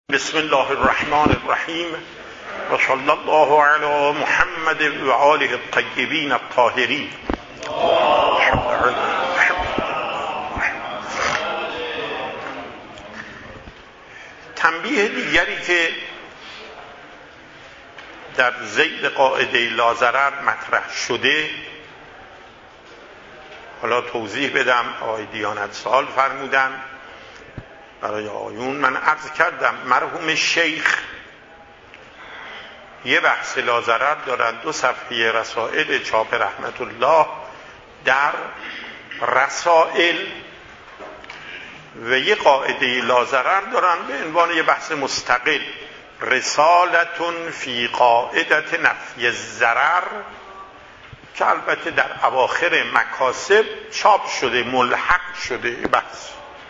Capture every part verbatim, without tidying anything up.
بسم الله الرحمن الرحیم و صلی الله علی محمد و آله الطیبین الطاهرین. تنبیه دیگری که در ذیل قاعده لاضرر مطرح شده، حالا توضیح بدم. آقای دیانت سوال فرمودن برای آیون. من عرض کردم مرحوم شیخ یه بحث لاضرر دارن، دو صفحه رسائل چاپ رحمت الله در رسائل، و یه قاعده لاضرر دارن به عنوان یه بحث مستقل، رسالتون فی قاعدت نفی الضرر، که البته در اواخر مکاسب چاپ شده، ملحق شده بحث.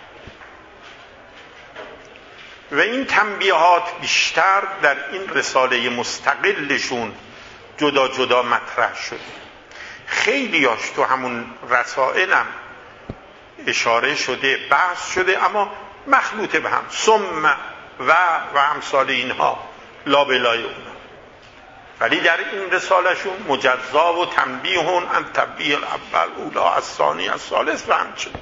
و این تنبیهات بیشتر در این رساله مستقلشون جدا جدا مطرح شده. خیلی هاش تو همون رسائلم اشاره شده، بحث شده، اما مخلوط به هم، ثم و و امثال اینها، لا بلای اونا. ولی در این رسالهشون مجزا و تنبیهون ان تنبیه الاول اولا الثانی الثالث و همچنین.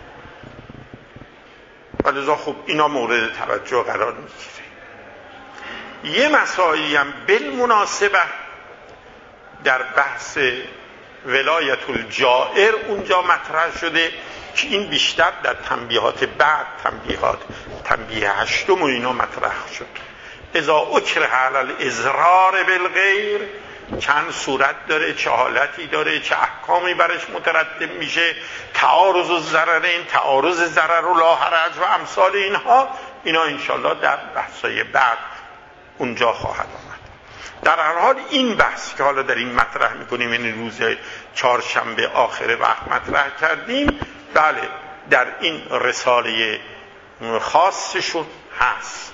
ولذا خب اینا مورد توجه قرار میگیره. یه مسائلی هم بالمناسبه در بحث ولایت الجائر اونجا مطرح شده که این بیشتر در تنبیهات بعد، تنبیهات تنبیه هشتم و اینا مطرح شد. اذا اکره علی الاضرار بالغیر، چند صورت داره، چه حالتی داره، چه احکامی برش مترتب میشه، تعارض الضررین، تعارض ضرر و لا حرج و امثال اینها. اینا انشالله در بحثای بعد اونجا خواهد آمد. در هر حال این بحث که حالا در این مطرح میکنیم، این روز چهارشنبه آخر وقت مطرح کردیم، بله در این رساله خاصشون هست.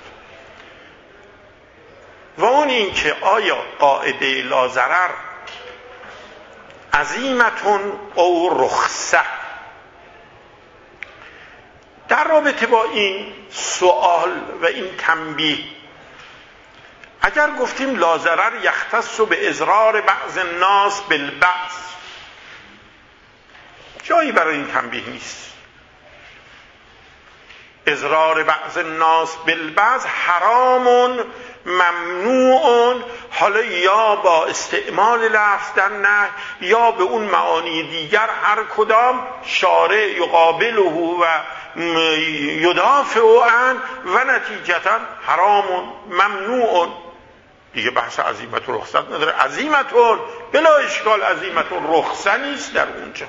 و اون این که آیا قاعده لاضرر عزیمتون او رخصه. در رابطه با این سوال و این تنبیه، اگر گفتیم لاضرر یختص به اضرار بعض الناس بالبعض، جایی برای این تنبیه نیست. اضرار بعض الناس بالبعض حرام ممنوع، حالا یا با استعمال لفظ در نهی یا به اون معانی دیگر، هر کدام شارع یقابله و یدافع عنه و نتیجتا حرام ممنوع. دیگه بحث عزیمت و رخصت نداره. عزیمت بلا اشکال، عزیمت و رخصت نیست در اونجا.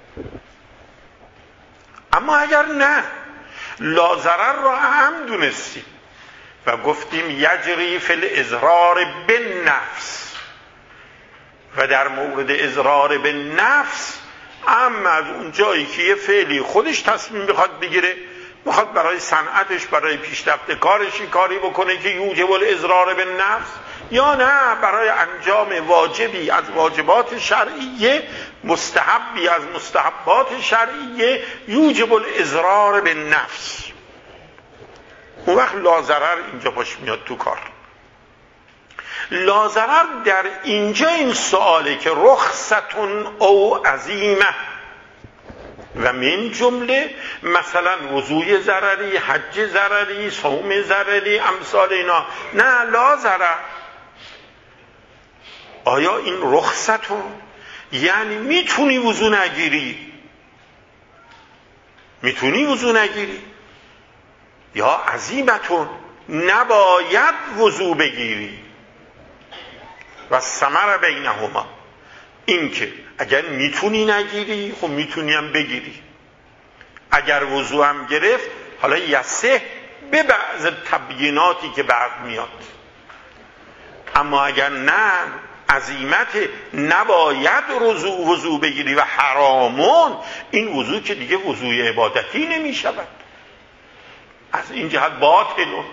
اما اگر نه، لاضرر را هم دونستیم و گفتیم یجری فی الاضرار بالنفس، و در مورد اضرار بالنفس اما از اون جایی که یه فعلی خودش تصمیم بخواد بگیره، بخواد برای صنعتش، برای پیشرفت کارش کاری بکنه که یوجب الاضرار بالنفس، یا نه برای انجام واجبی از واجبات شرعیه، مستحبی از مستحبات شرعیه، یوجب الاضرار بالنفس، اون وقت لاضرر اینجا پاش میاد تو کار. لاضرر در اینجا این سواله که رخصتون او عزیمه، و من جمله مثلا وضوء ضرری، حج ضرری، صوم ضرری، امثال اینا. نه، لاضرر. آیا این رخصتون یعنی میتونی وضو نگیری، میتونی وضو نگیری، یا عزیمتون نباید وضو بگیری. و ثمر بینهما، این که اگر میتونی نگیری، خب میتونی هم بگیری. اگر وضو هم گرفت، حالا یسه به بعض تبییناتی که بعد میاد. اما اگر نه، عزیمت نباید وضو وضو بگیری و حرامون، این وضو که دیگه وضوی عبادتی نمی شود، از این جهت باطلون.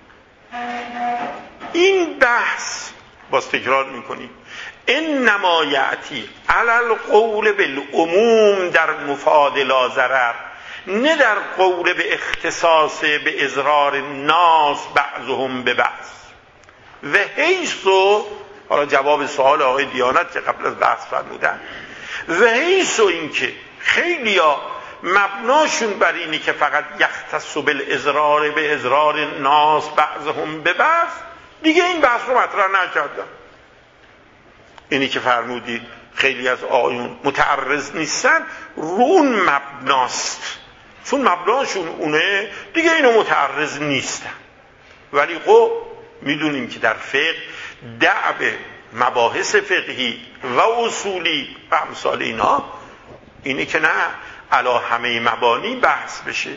این بحث باز تکرار میکنیم، انما یأتی علی القول بالعموم در مفاد لاضرر، نه در قول به اختصاص به اضرار ناس بعضهم به بعض و حیثو، حالا جواب سوال آقای دیانت که قبل از بحث فرمودن، و حیثو این که خیلی ها مبناشون بر اینی که فقط یختص بالاضرار به اضرار ناس بعضهم به بعض، دیگه این بحث رو مطرح نکردن. اینی که فرمودی خیلی از آیون متعرض نیستن رو اون مبناست، چون مبناشون اونه دیگه اینو متعرض نیستن. ولی خب میدونیم که در فقه دعب مباحث فقهی و اصولی و امثال اینا اینه که نه علا همه مبانی بحث بشه.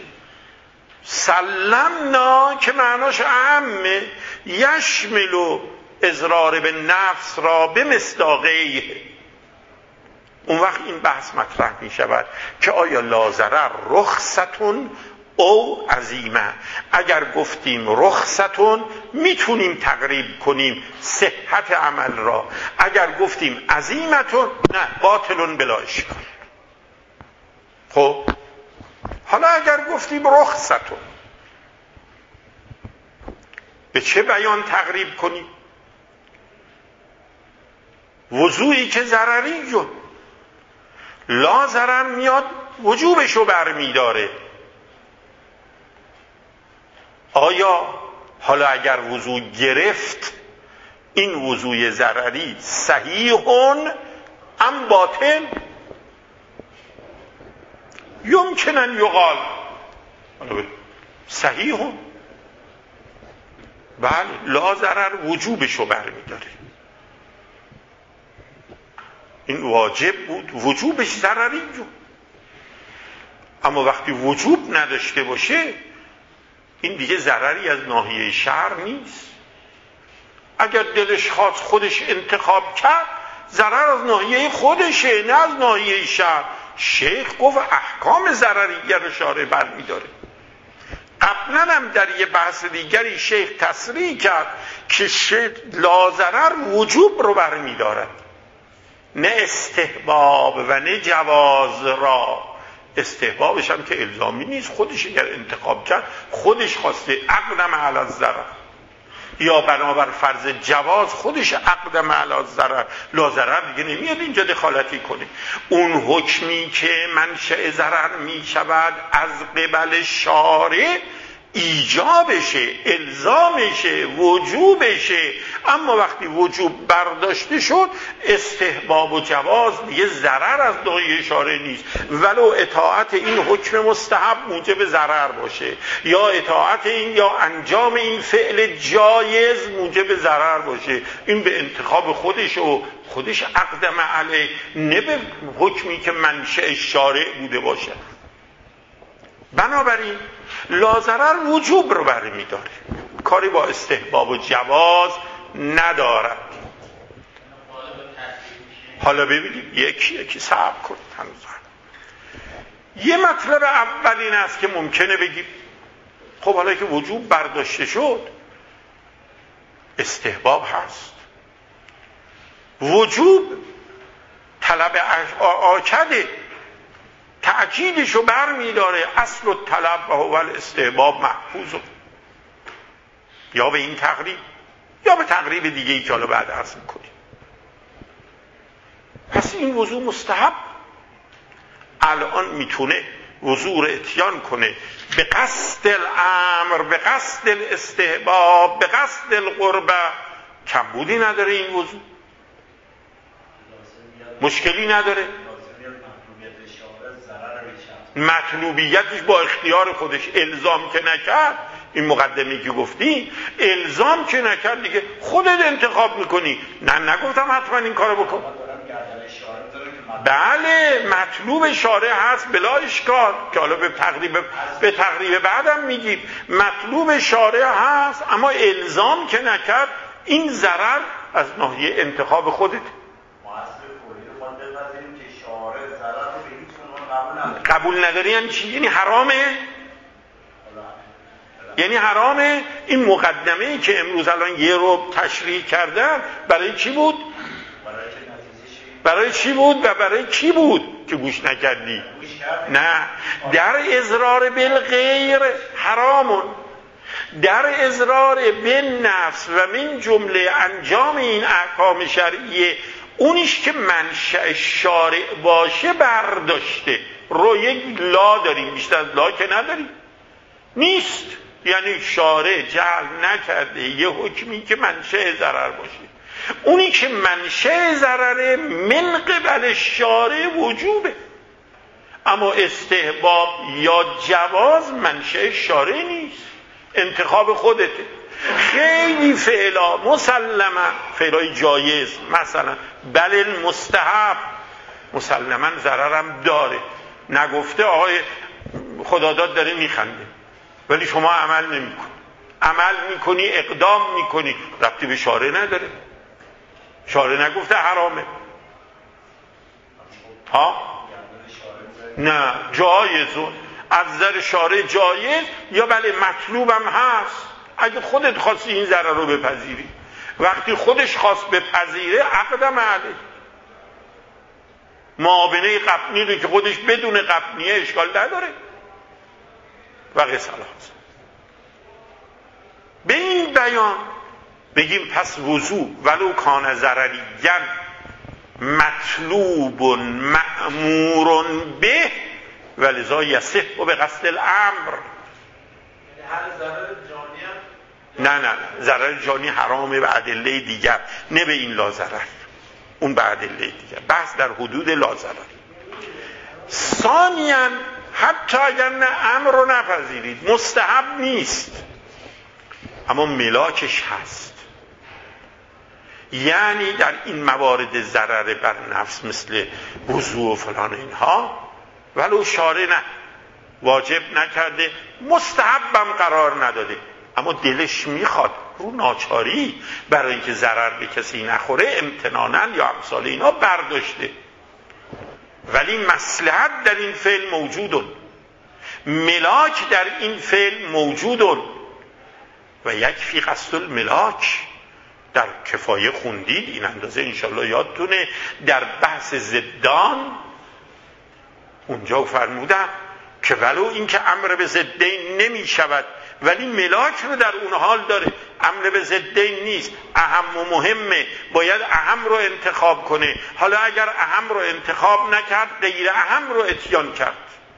سلمنا که معناش اعمه، یشمل اضرار به نفس را به مصداقه. اون وقت این بحث مطرح می شود که آیا لازرر رخصتون او عظیمه. اگر گفتیم رخصتون میتونیم تقریب کنیم صحت عمل را، اگر گفتیم عظیمتون نه باطلون بلا اشکال. خب حالا اگر گفتیم رخصتون به چه بیان تقریب کنیم؟ وضوعی که ضرری جو لا ضرر میاد وجوبشو برمی داره. آیا حالا اگر وضوع گرفت این وضوع ضرری صحیحون ام باطل؟ یمکنن یقال صحیحون، بله لا ضرر وجوبشو برمی داره. این واجب بود، وجوبش ضرری جو. اما وقتی وجوب نداشته باشه این دیگه ضرری از ناحیه شرع نیست. اگر دلش خواست خودش انتخاب کرد ضرر از ناحیه خودشه نه از ناحیه شرع. شیخ گفت احکام ضرریه رو شارع برمی داره. قبلا هم در یه بحث دیگری شیخ تصریح کرد که لا ضرر وجوب رو برمی دارد، نه استحباب و نه جواز را. استحبابش هم که الزامی نیست، خودش اگر انتخاب کرد خودش خواسته اقدم علی الضرر، یا بنابر فرض جواز خودش اقدم علی الضرر، لا ضرر دیگه نمیاد اینجا دخالتی کنه. اون حکمی که منشأ ضرر می شود از قبل شارع ایجابشه، الزامشه، وجوبشه. اما وقتی وجوب برداشته شد استحباب و جواز دیگه ضرر از ناحیه شارع نیست، ولو اطاعت این حکم مستحب موجب ضرر باشه، یا اطاعت این یا انجام این فعل جایز موجب ضرر باشه. این به انتخاب خودش و خودش اقدم علیه، نه به حکمی که منشأ شارع بوده باشه. بنابراین لا ضرر وجوب رو برمی داره، کاری با استحباب و جواز ندارد. حالا ببینید یکی یکی صبر کنید. هنوز یه مطلب اول این است که ممکنه بگیم خب حالا که وجوب برداشته شد استحباب هست، وجوب طلب آکده تأکیدشو بر می داره، اصل و طلب و اول استحباب محفوظ، یا به این تقریب یا به تقریب دیگه ای که حالا بعد عرض میکنیم. پس این وضوع مستحب الان میتونه وضوع رو اتیان کنه به قصد الامر، به قصد الاستحباب، به قصد القربه. کمبودی نداره این وضوع، مشکلی نداره. مطلوبیتش با اختیار خودش، الزام که نکرد. این مقدمی که گفتی الزام که نکرد دیگه خودت انتخاب میکنی. نه نگفتم حتما این کارو بکن. بله مطلوب شارع هست بلا اشکال که حالا به تقریب به تقریب بعدم میگیم مطلوب شارع هست، اما الزام که نکرد این ضرر از ناحیه انتخاب خودت. قبول نداری یعنی چی؟ یعنی حرامه؟ یعنی حرامه. این مقدمه‌ای که امروز الان یه رو تشریح کردن برای چی بود؟ برای چی بود و برای کی بود که گوش نکردی؟ نه، در اضرار بالغیر حرامون، در اضرار بالنفس و من جمله انجام این احکام شرعیه اونیش که منشأ شارع باشه برداشته. رو یک لا داریم، بیشتر از لا که نداریم، نیست. یعنی شارع جعل نکرده یه حکمی که منشأ ضرر باشه، اونی که منشأ ضرره من قبل شارع وجوبه، اما استحباب یا جواز منشأ شارع نیست، انتخاب خودته. خیلی فعلا مسلما فعلای جایز، مثلا بل مستحب مسلما ضررم داره، نگفته آقای خداداد داره میخنده ولی شما عمل نمیکنی، عمل میکنی اقدام میکنی، ربطی به شارع نداره، شارع نگفته حرامه ها؟ نه، جایزون از نظر شارع جایز، یا بله مطلوبم هست اگه خودت خواستی این ضرر رو بپذیری. وقتی خودش خواست بپذیره عقدم علیه، معاونه قبنی رو که خودش بدون قبنیه اشکال نداره و قصه هست. به این بیان بگیم پس وضوء ولو کان ضرریاً مطلوب مأمور به ولذا یصح به قصد الامر. نه نه ضرر جانی حرامه به ادله دیگر، نه به این لا ضرر، اون به ادله دیگر، بحث در حدود لا ضرر. ثانیاً حتی اگر نه امر رو نپذیرید، مستحب نیست اما ملاکش هست، یعنی در این موارد ضرر بر نفس مثل وضوء و فلان اینها ولو شارع نه واجب نکرده، مستحبم قرار نداده، اما دلش میخواد رو ناچاری برای اینکه ضرر به کسی نخوره امتناناً یا امثال اینا برداشته، ولی مصلحت در این فعل موجودن، ملاک در این فعل موجودن و یکفی قصد الملاک. در کفایه خوندید این اندازه انشالله یادتونه، در بحث زدان اونجا فرمودم که ولو این که امر به ضدین نمی شود ولی ملاک رو در اون حال داره، امر به ضدین نیست، اهم و مهمه، باید اهم رو انتخاب کنه. حالا اگر اهم رو انتخاب نکرد غیر اهم رو اتیان کرد،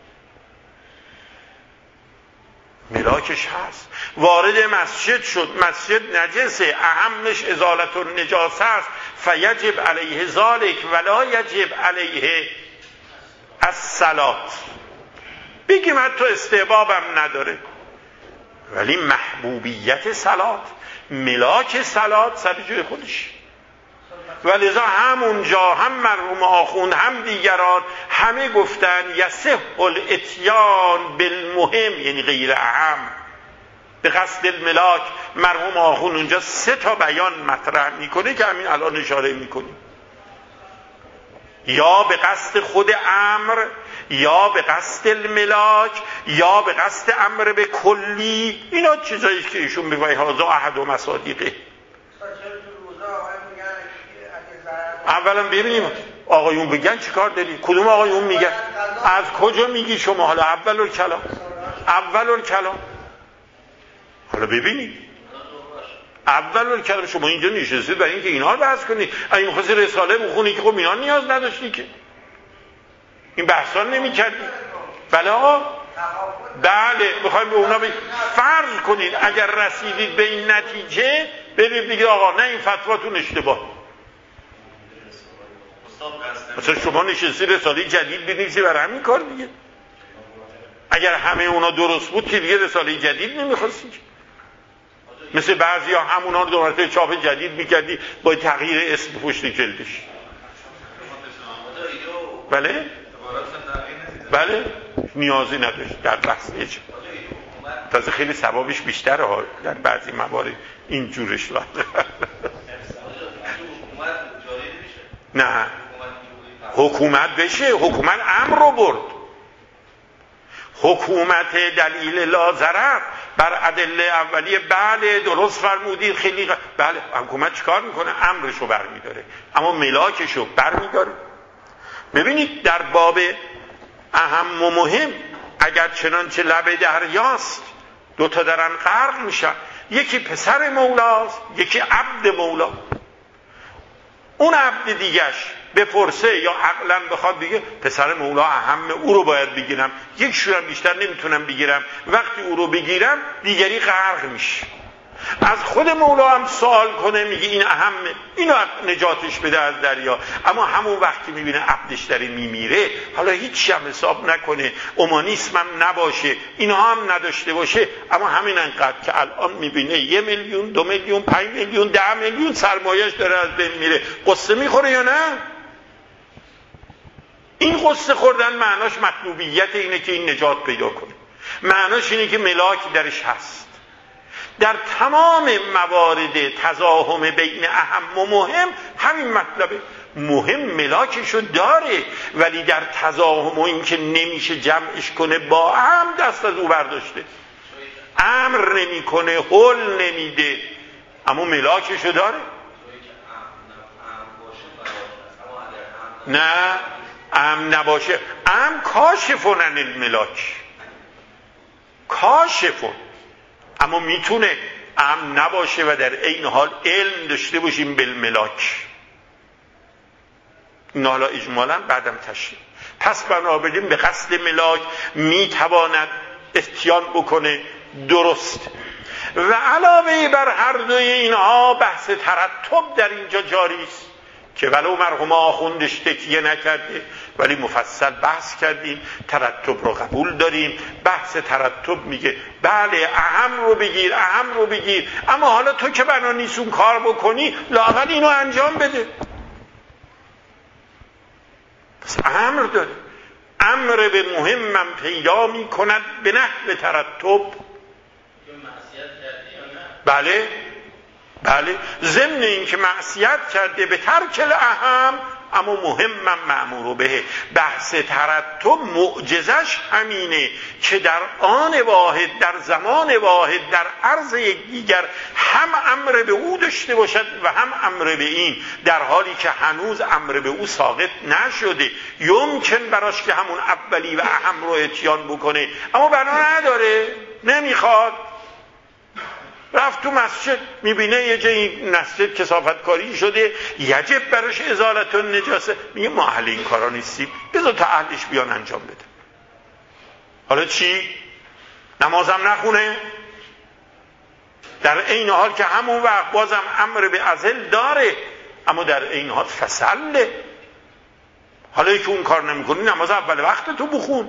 ملاکش هست. وارد مسجد شد، مسجد نجسه، اهمش ازالت النجاسه است، فیجب علیه ذالک ولا یجب علیه الصلات. بگیم حتی استحبابم نداره ولی محبوبیت صلات، ملاک صلات سر جای خودش. ولذا همونجا هم مرحوم آخوند هم دیگران همه گفتن یصح الاتیان بالمهم، یعنی غیر اهم، به قصد الملاک. مرحوم آخوند اونجا سه تا بیان مطرح میکنه که همین الان اشاره میکنیم، یا به قصد خود امر، یا به قصد الملاک، یا به قصد امر به کلی. اینا چیزایی که ایشون میگه هذا احد و مصادیقه. اولا ببینیم آقایون بگن چیکار داری؟ کدوم آقایون میگن؟ از کجا میگی شما؟ حالا اول الکلام، اول الکلام، حالا ببینید اول الکلام. شما اینجا نشستید برای اینکه اینا رو بحث کنید. اگه می‌خواستی رساله بخونی که خب اینا نیاز نداشتی که این بحثا نمی‌کردی. بله آقا، بله میخوایم به اونا بگیم فرض کنید اگر رسیدید به این نتیجه برید دیگه آقا نه این فتواتون اشتباه. مثلا شما نشستی رساله جدید بنویسی برای همین کار دیگه. اگر همه اونا درست بود که دیگه رساله جدید نمیخواستی. مثل بعضی ها همونا رو دو مرتبه چاپ جدید میکردی با تغییر اسم پشت جلدش. بله؟ بله؟ نیازی نداشت در بحث ایجا. تازه خیلی ثوابش بیشتره ها در بعضی موارد این جورش لاد. نه حکومت بشه، حکومت امر رو برد. حکومت دلیل لازرر بر ادله اولیه، بله درست فرمودید خیلی غ... بله حکومت چیکار میکنه؟ امرشو برمیداره، اما ملاکشو برمیداره. ببینید در باب اهم و مهم، اگر چنانچه لب دریاست دو تا دارن غرق میشن، یکی پسر مولاست یکی عبد مولا. اون عبد دیگش بپرسه یا عقلا بخواد بگه پسر مولا اهم، او رو باید بگیرم، یک شورم بیشتر نمیتونم بگیرم، وقتی او رو بگیرم دیگری غرق میشه. از خود مولا هم سوال کنه میگه این اهمه، اینو نجاتش بده از دریا، اما همون وقتی میبینه عبدش داره میمیره، حالا هیچ هم حساب نکنه، اومانیسم هم نباشه، اینها هم نداشته باشه، اما همین انقدر که الان میبینه یه میلیون، دو میلیون، پنج میلیون، ده میلیون سرمایه‌اش داره از بین میره، قصه میخوره یا نه؟ این قصه خوردن معناش مطلوبیت اینه که این نجات پیدا کنه، معناش اینه که ملاک درش هست. در تمام موارد تزاحم بین اهم و مهم همین مطلبه، مهم ملاکشو داره ولی در تزاحم و این که نمیشه جمعش کنه با اهم دست از او برداشته، امر نمیکنه، حل نمیده، اما ملاکشو داره. نه ام نباشه، ام کاشفون عن الملاک، کاشفون، اما میتونه ام نباشه و در این حال علم داشته باشیم بالملاک. این حالا اجمالا بعدم تشریح. پس بنابراین به قصد ملاک میتواند اتیان بکنه، درست. و علاوه بر هر دوی اینها بحث ترتب در اینجا جاری است که ولو مرحوم آخوندش تکیه نکرده ولی مفصل بحث کردیم، ترتب رو قبول داریم. بحث ترتب میگه بله اهم رو بگیر، اهم رو بگیر، اما حالا تو که بنا نیست اون کار بکنی لااقل اینو انجام بده. پس امر داره، امر به مهمم پیدا میکند به نحو ترتب. بله بله، ضمن این که معصیت کرده به ترک الاهم، اما مهمم مأمور به. بحث ترتب معجزش همینه که در آن واحد، در زمان واحد، در عرض یکدیگر هم امر به او داشته باشد و هم امر به این، در حالی که هنوز امر به او ساقط نشده. یمکن براش که همون اولی و اهم رو اتیان بکنه، اما بنا نداره، نمیخواد. رفت تو مسجد میبینه یه جایی مسجد کثافت کاری شده، یجب براش ازالت النجاسه، میگه ما اهل این کارا نیستیم، بذار تا اهلش بیان انجام بده. حالا چی؟ نمازم نخونه؟ در این حال که همون وقت بازم امر به عزل داره، اما در این حال فسله. حالا که اون کار نمیکنی نماز اول وقت تو بخون.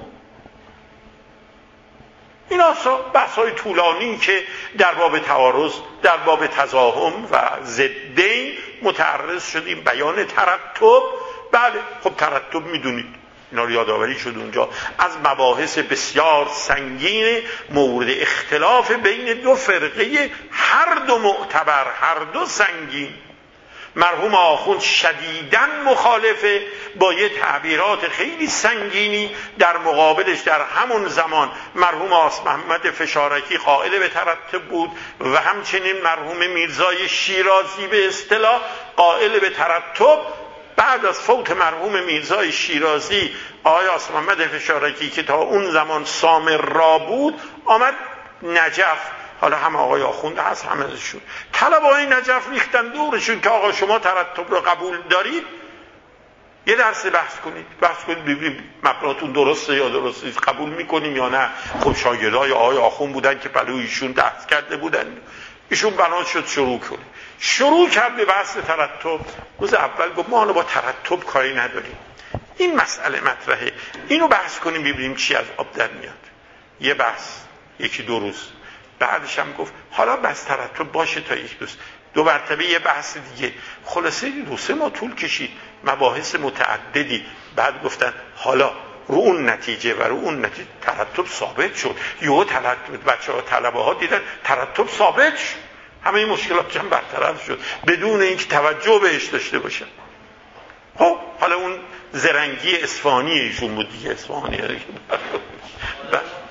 این اصلا بحث های طولانی که در باب تعارض، در باب تزاحم و ضدین متعرض شدیم. بیان ترتب، بله خب ترتب میدونید، اینا رو یادآوری شد اونجا، از مباحث بسیار سنگین مورد اختلاف بین دو فرقه، هر دو معتبر، هر دو سنگین. مرحوم آخوند شدیداً مخالفه با یه تعبیرات خیلی سنگینی، در مقابلش در همون زمان مرحوم آس محمد فشارکی قائل به ترتب بود و همچنین مرحوم میرزای شیرازی به اصطلاح قائل به ترتب. بعد از فوت مرحوم میرزای شیرازی، آقای آس محمد فشارکی که تا اون زمان سامر را بود آمد نجف، حالا هم آقای آخوند هست همه ازشون، طلبای نجف ریختن دورشون که آقا شما ترتب رو قبول دارید، یه درس بحث کنید، بحث کنید ببینیم مبناتون درسته یا درست نیست، قبول میکنیم یا نه. خب شاگردای آقای آخوند بودن که پلو ایشون درس کرده بودن، ایشون بنا شد شروع کنه، شروع کرد به بحث ترتب. روز اول گفت ما حالا با ترتب کاری نداریم، این مسئله مطرحه، اینو بحث کنیم ببینیم چی از آب در میاد. یه بحث یکی دو روز، بعدش هم گفت حالا بس ترتب باشه تا یک دوست دو مرتبه یه بحث دیگه. خلاصه دو سه ماه طول کشید، مباحث متعددی. بعد گفتن حالا رو اون نتیجه و رو اون نتیجه ترتب ثابت شد. یهو ترتب بچه ها طلبه ها دیدن ترتب ثابت شد، همه این مشکلات هم برطرف شد بدون اینکه توجه بهش داشته باشن. خب حالا اون زرنگی اصفهانی ایشون بود دیگه، اصفهانی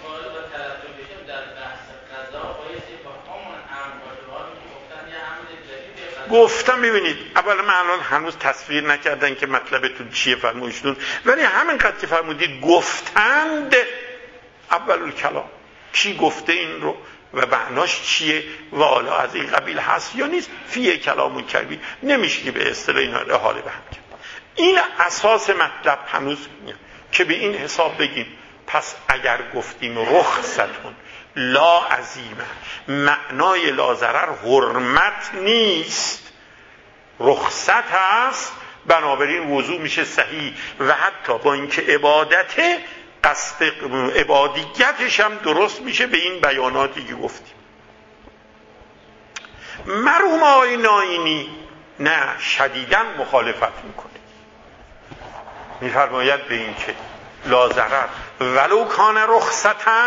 گفتم ببینید اول من الان هنوز تصویر نکردن که مطلبتون چیه فرمایشتون، ولی همینقدر که فرمودید گفتند اول کلام، کی گفته این رو و معناش چیه و حالا از این قبیل هست یا نیست، فیه کلامون کردی نمیشه که به اصطلاح اینا رو حاله بهم کرد. این اساس مطلب هنوز که به این حساب بگیم پس اگر گفتیم رخصتون لا عظیمه، معنای لا ضرر حرمت نیست، رخصت هست، بنابراین وضو میشه صحیح و حتی با اینکه عبادت قصد عبادیتش هم درست میشه به این بیاناتی که گفتیم. مرحوم آقای ناینی نه شدیداً مخالفت میکنه، میفرماید به این که لا ضرر ولو کان رخصتاً،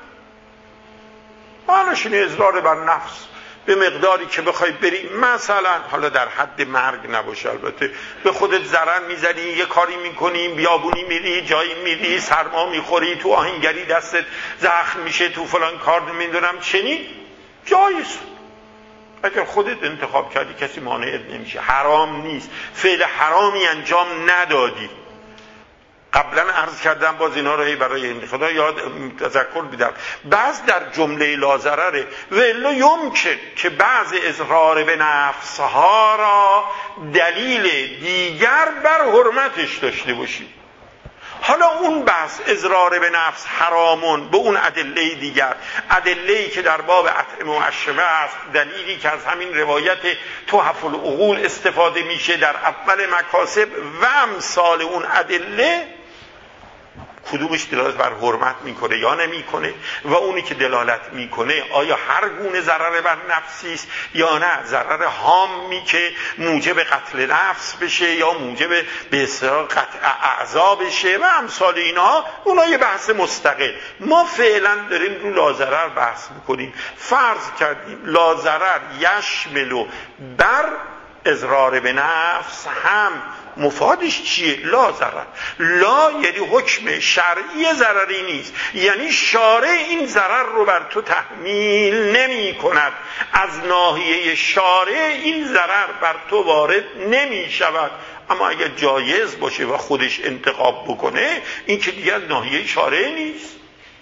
معناش اینه اضرار بر نفس به مقداری که بخوای بری مثلا حالا در حد مرگ نباشه، البته به خودت ضرر میزنی، یه کاری میکنی، بیابونی میری، جایی میری، سرما میخوری، تو آهنگری دستت زخم میشه، تو فلان کار نمیدونم چنین، جایز. اگر خودت انتخاب کردی کسی مانعت نمیشه، حرام نیست، فعل حرامی انجام ندادی. قبلا عرض کردم باز اینا رو برای این خدا یاد تذکر بدم، بعض در جمله لا ضرره و الا یمکن که بعض اضرار به نفسها را دلیل دیگر بر حرمتش داشته باشیم. حالا اون بحث اضرار به نفس حرامون به اون ادله دیگر، ادله‌ای که در باب اطعمه و اشربه است، دلیلی که از همین روایت تحف العقول استفاده میشه در اول مکاسب و امثال اون ادله، کدومش دلالت بر حرمت میکنه یا نمیکنه و اونی که دلالت میکنه آیا هر گونه ضرر بر نفسی است یا نه ضرر هامی که موجب قتل نفس بشه یا موجب به اصطلاح قطع اعضا بشه و امثال اینا، اونها یه بحث مستقل. ما فعلا داریم رو لا ضرر بحث میکنیم. فرض کردیم لا ضرر یشمل بر اضرار به نفس هم، مفادش چیه؟ لا ضرر. لا یعنی حکم شرعی ضرری نیست، یعنی شارع این ضرر رو بر تو تحمیل نمی کند، از ناحیه شارع این ضرر بر تو وارد نمی شود. اما اگر جایز باشه و خودش انتخاب بکنه این که دیگر ناحیه شارع نیست.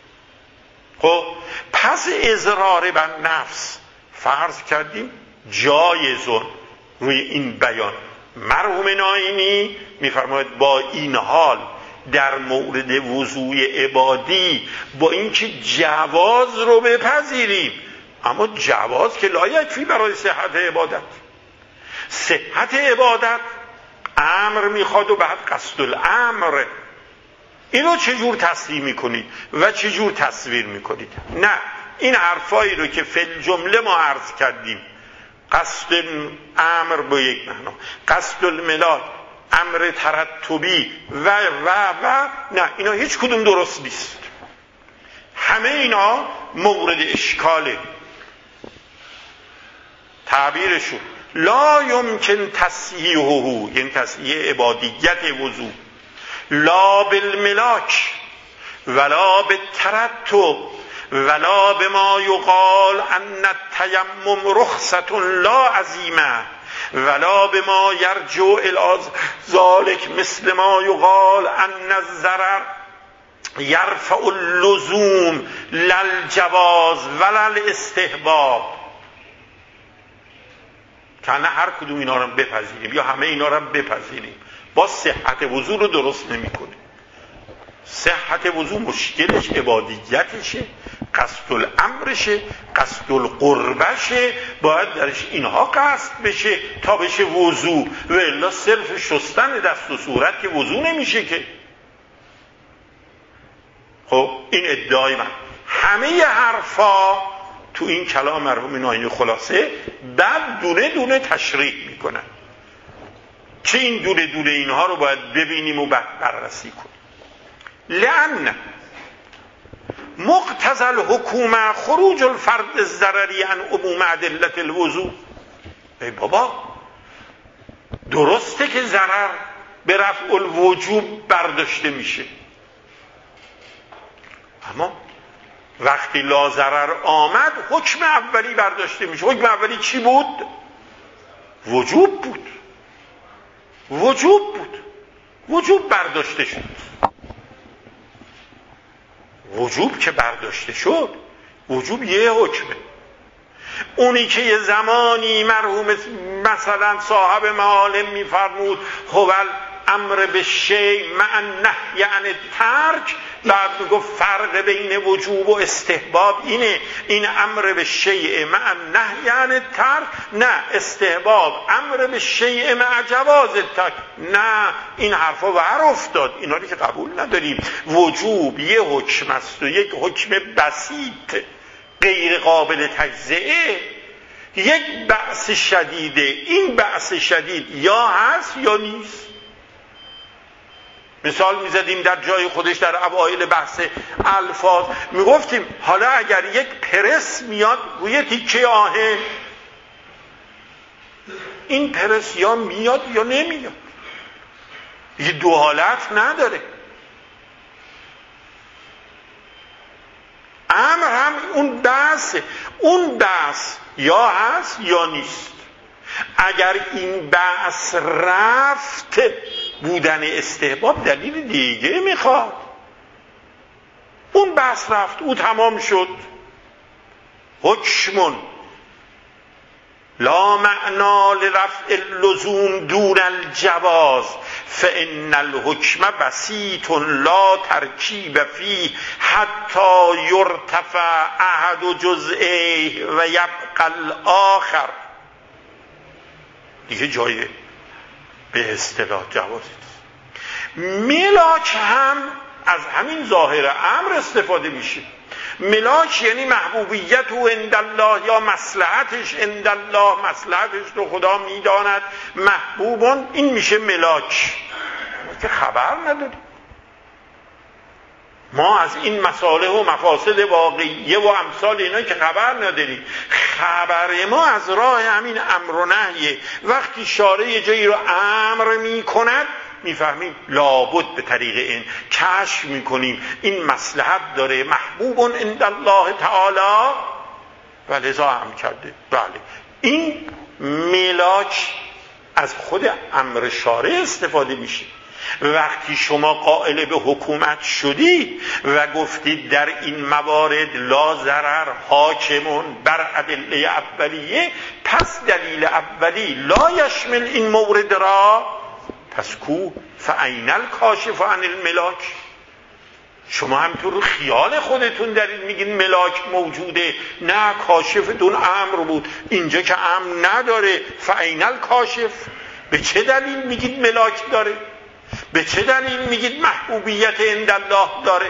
خب پس اضرار بر نفس فرض کردیم جایزون روی این بیان. مرحوم ناینی میفرماید با این حال در مورد وضوء عبادی با اینکه جواز رو بپذیریم، اما جواز که لا یکفی برای صحت عبادت. صحت عبادت امر میخواد و بعد قصد الامر. اینو چجور تصحیح میکنید و چجور تصویر میکنید؟ نه، این حرفایی رو که فی جمله ما عرض کردیم، قصد امر با یک معنا، قصد الملاک، امر ترتبی و و و نه، اینا هیچ کدوم درست نیست. همه اینا مورد اشکاله. تعبیرشون لا یمکن تصحیحه، یعنی تصحیح عبادیت وضو، لا بالملاک ولا بالترتب ولا بما یقال ان التیمم رخصت لا عظیمه ولا بما یرجع الی ذلک مثل ما یقال ان الضرر یرفع اللزوم للجواز ولل استحباب. که نه هر کدوم اینا رو بپذیریم یا همه اینا رو بپذیریم، با صحت وضو رو درست نمی‌کنه. صحت وضو مشکلش عبادیتشه، قصد الامرشه، قصد القربشه، باید درش اینها قصد بشه تا بشه وضو، و الا صرف شستن دست و صورت که وضو نمیشه که. خب این ادعای من. همه حرفا تو این کلام مرحوم ناینی خلاصه بعد دونه دونه تشریح میکنن که این دونه دونه اینها رو باید ببینیم و بعد بررسی کنیم. لأن مقتضى الحکومه خروج الفرد الضرری عن عموم ادله الوضوء. ای بابا درسته که ضرر به رفع الوجوب برداشته میشه، اما وقتی لا ضرر آمد حکم اولی برداشته میشه. حکم اولی چی بود؟ وجوب بود، وجوب بود، وجوب برداشته شد. وجوب که برداشته شد، وجوب یه حکمه. اونی که یه زمانی مرحوم مثلا صاحب معالم میفرمود هوال امر به شیء مع النهی عن الترک، بعد میگفت فرق بین وجوب و استحباب اینه، این امر به شیء مع النهی عن الترک، نه استحباب امر به شیء مع جواز الترک، نه این حرفا ور افتاد، اینا رو که قبول نداریم. وجوب یه حکم است و یک حکم بسیط غیر قابل تجزیه، یک بحث شدیده. این بحث شدید یا هست یا نیست. مثال میزدیم در جای خودش در اوایل بحث الفاظ، میگفتیم حالا اگر یک پرس میاد روی تیکه آهن، این پرس یا میاد یا نمیاد، یه دو حالت نداره. امر هم اون بحث، اون بحث یا هست یا نیست. اگر این بحث رفت، بودن استحباب دلیل دیگه میخواد. اون بحث رفت، او تمام شد. حکمون لا معنا لرفع اللزوم دون الجواز فان الحکم بسیط لا ترکیب فيه حتی یرتفع احد جزئه و یبقى الاخر. دیگه جای به اصطلاح جوازی است. ملاک هم از همین ظاهر امر استفاده میشه. ملاک یعنی محبوبیت و عند الله، یا مصلحتش عند الله، مصلحتش رو خدا میداند، محبوبون، این میشه ملاک. ما که خبر نداریم، ما از این مصالح و مفاسد واقعیه و امثال اینا که خبر نداریم. خبر ما از راه همین امر و نهیه. وقتی شارع یه جایی رو امر میکند، میفهمیم لابد به طریق این کشف میکنیم این مصلحت داره، محبوب عند الله تعالی و لذا امر کرده. بله، این ملاک از خود امر شارع استفاده میشه. وقتی شما قائل به حکومت شدی و گفتید در این موارد لا ضرر حاکمون بر ادله اولیه، پس دلیل اولی لا یشمل این مورد را، پس کو فاین الکاشف عن الملاک. شما همطور خیال خودتون دارید میگین ملاک موجوده، نه کاشف دون امر بود، اینجا که امر نداره. فاین الکاشف، به چه دلیل میگید ملاک داره؟ به چه دلیل میگید محبوبیت عند الله داره؟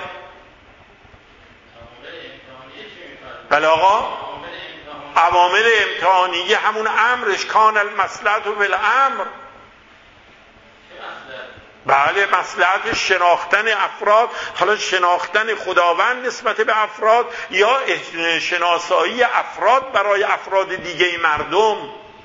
بله آقا، عوامل امتحانیه همون امرش، کان المصلحت و بالامر. بله، مصلحتش شناختن افراد، حالا شناختن خداوند نسبت به افراد یا شناسایی افراد برای افراد دیگه مردم.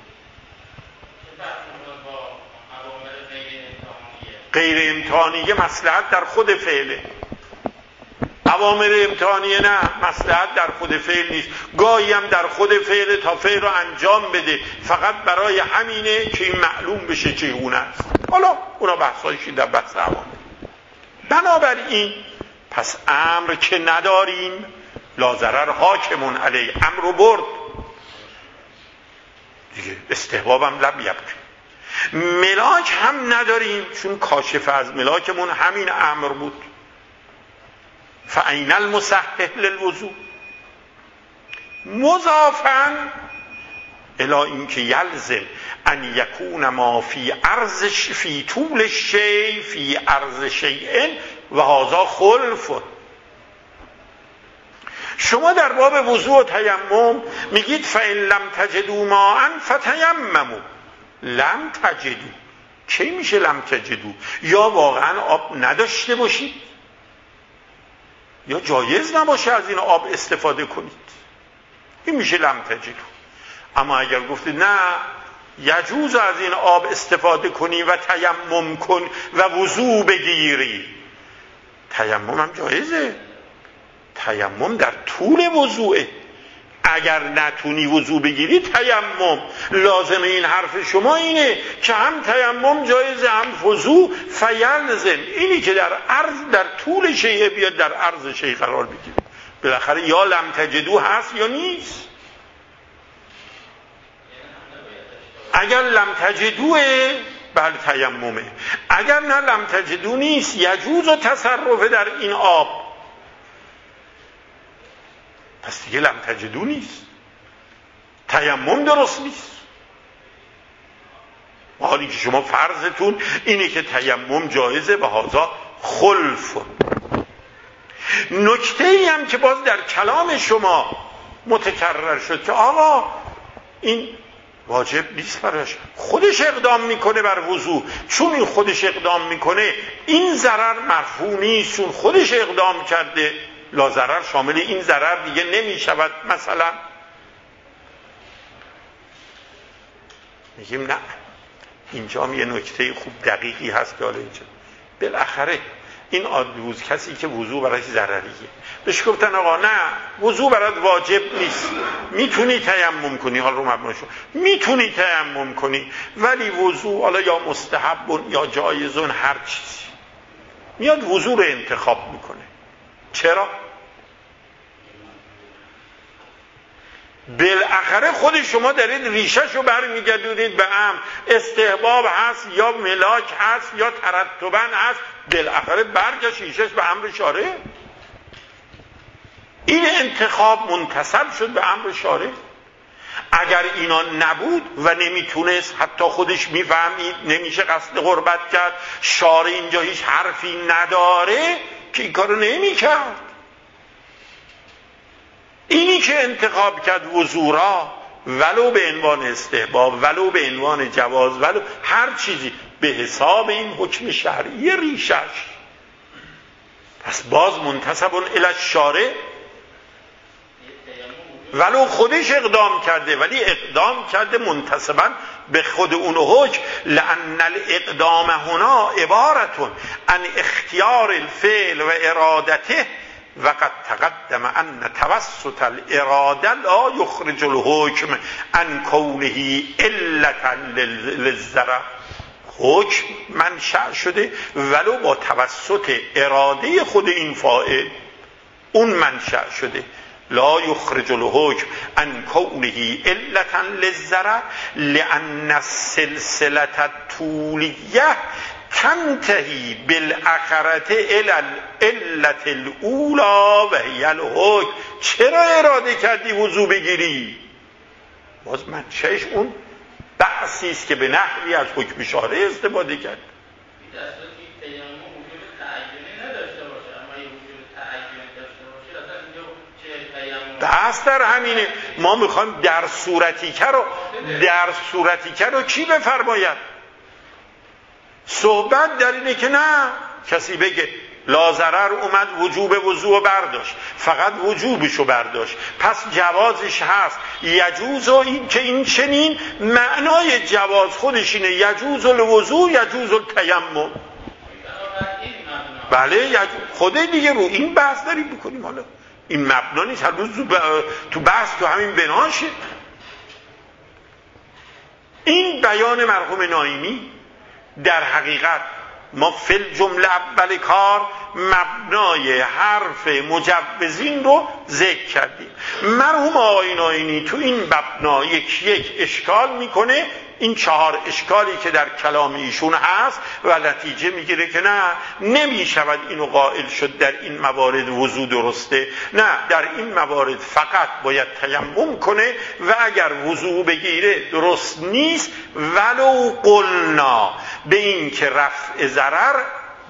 غیر امتحانیه مصلحت در خود فعله، اوامر امتحانیه نه، مصلحت در خود فعل نیست. گاهی هم در خود فعل تا فعل رو انجام بده، فقط برای همینه که این معلوم بشه چگونه است. حالا اونا بحثایشی در بحث اوامر. بنابراین پس امر که نداریم، لا ضرر حاکمون علیه، امر رو برد دیگه، استحبابم لم یبقی. ملاک هم نداریم، چون کاشف از ملاکمون همین امر بود. فاین المصحح للوضوء مضافاً الی اینکه یلزم ان یکون ما فی عرض فی طول الشیء فی عرض شیء و هذا خلف. شما در باب وضوء و تیمم میگید فإن لم تجدوا ماء فتیمموا. لم تجدوا، کی میشه لم تجدوا؟ یا واقعا آب نداشته باشید یا جایز نباشه از این آب استفاده کنید، این میشه لم تجدوا. اما اگر گفتید نه یجوز از این آب استفاده کنی و تیمم کن و وضو بگیری، تیمم هم جایزه. تیمم در طول وضوعه، اگر نتونی وضو بگیری تیمم. لازم این حرف شما اینه که هم تیمم جایزه هم وضو. فیلزم، اینی که در عرض در طول شیء بیاد در عرض شیء قرار بگیره. بالاخره یا لم تجدو هست یا نیست. اگر لم تجدوه بله تیممه، اگر نه لم تجدو نیست یجوز و تصرف در این آب، پس دیگه لم تجدو نیست، تیمم درست نیست. حالی که شما فرضتون اینه که تیمم جایزه و هذا خلف. نکته ای هم که باز در کلام شما متکرر شد که آقا این واجب نیست براش، خودش اقدام میکنه بر وضو. چون این خودش اقدام میکنه این ضرر مرفوع نیست، چون خودش اقدام کرده لا ضرر شامل این ضرر دیگه نمیشود. مثلا میگیم نه، اینجا هم یه نکته خوب دقیقی هست که حالا اینجا بالاخره این آدوز کسی که وضو برایش ضرریه بهش گفتن آقا نه وضو برات واجب نیست، میتونی تیمم کنی، حالا رو مبناشو میتونی تیمم کنی، ولی وضو حالا یا مستحب یا جایزون هر چیزی، میاد وضو رو انتخاب میکنه. چرا؟ بالاخره خود شما دارید ریشش رو برمیگردونید به امر. استحباب هست یا ملاک هست یا ترتبا هست، بالاخره برگشت ریشش به امر شارع. این انتخاب منتسب شد به امر شارع. اگر اینا نبود و نمیتونست، حتی خودش میفهمید نمیشه قصد قربت کرد، شارع اینجا هیچ حرفی نداره که این کارو نمیکرد. اینی که انتخاب کرد وضو را ولو به عنوان استحباب ولو به عنوان جواز ولو هر چیزی به حساب این حکم شرعی ریشش، پس باز منتسب الی الشارع. ولو خودش اقدام کرده ولی اقدام کرده منتسبا به خود اون حکم. لأن الاقدام هنا عبارتون عن اختیار الفعل و ارادته و قد تقدم ان توسط الاراده لا یخرج الحکم عن کونه علتا للضرر. حکم منشأ شده ولو با توسط اراده خود این فاعل اون منشأ شده. لا یخرج الحکم عن کونه علتا للضرر لأن السلسلة الطولیه تنتهی بالاخرت الى العلت الاولی و هی الحکم. چرا اراده کردی وضو بگیری؟ باز منشأش اون بحثی است که به نحوی از حکم شارع استفاده کرد. بحث در همینه. ما میخوایم در صورتی که رو در صورتی که رو کی بفرماید؟ صحبت در اینه که نه کسی بگه لا ضرر اومد وجوب وضو برداشت، فقط وجوبشو برداشت، پس جوازش هست. یجوز و این که این چنین معنای جواز خودش اینه یجوز الوضو یجوز التیمم. بله خود دیگه رو این بحث داریم بکنیم. حالا این مبنا نیست، هر روز تو بحث تو همین بناشه. این بیان مرحوم نایمی در حقیقت ما فل جمله اول کار مبنای حرف مجوزین رو ذکر کردیم. مرحوم آقای نایمی تو این مبنا یک یک اشکال میکنه، این چهار اشکالی که در کلام ایشون هست و نتیجه میگیره که نه نمیشود اینو قائل شد در این موارد وضو درسته، نه در این موارد فقط باید تیمم کنه و اگر وضو بگیره درست نیست. ولو قلنا به این که رفع ضرر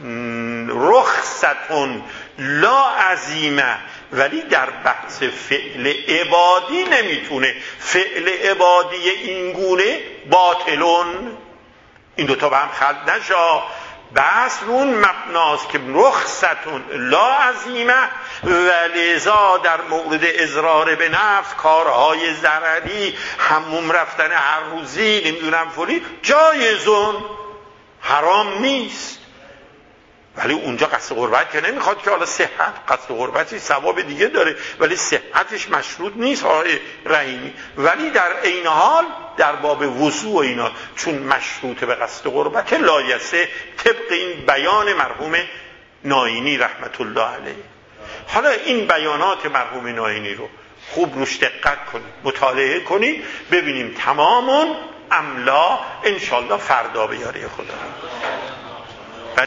رخصتون لا عزیمه، ولی در بحث فعل عبادی نمیتونه. فعل عبادی اینگونه باطلون، این دوتا با هم خلط نشا. بحث رون مبناست که رخصتون لا عزیمه و لذا در مورد اضرار به نفس، کارهای ضرری، حموم رفتن هر روزی، نمیدونم فلی، جایزون حرام نیست. ولی اونجا قصد قربت که نمیخواد که حالا صحت قصد قربتی ثواب دیگه داره ولی صحتش مشروط نیست آقای رحیمی. ولی در عین حال در باب وضوء و اینا چون مشروط به قصد قربت لایسه طبق این بیان مرحوم ناینی رحمت الله علیه. حالا این بیانات مرحوم ناینی رو خوب روش دقت کنید، مطالعه کنید، ببینیم تمامون املا انشالله فردا به یاری خدا.